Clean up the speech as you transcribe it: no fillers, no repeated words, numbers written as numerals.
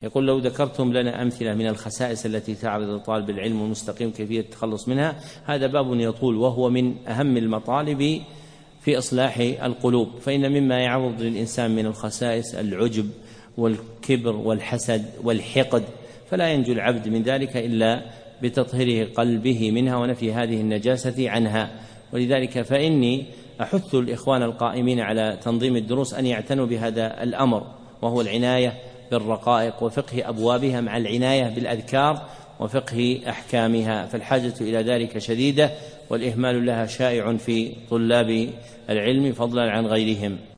يقول: لو ذكرتم لنا أمثلة من الخسائس التي تعرض طالب العلم المستقيم كيفية التخلص منها. هذا باب يطول، وهو من أهم المطالب في إصلاح القلوب، فإن مما يعرض للإنسان من الخسائس العجب والكبر والحسد والحقد، فلا ينجو العبد من ذلك إلا بتطهير قلبه منها ونفي هذه النجاسة عنها. ولذلك فإني أحث الإخوان القائمين على تنظيم الدروس أن يعتنوا بهذا الأمر، وهو العناية بالرقائق وفقه أبوابها مع العناية بالأذكار وفقه أحكامها، فالحاجة إلى ذلك شديدة، والإهمال لها شائع في طلاب العلم فضلا عن غيرهم.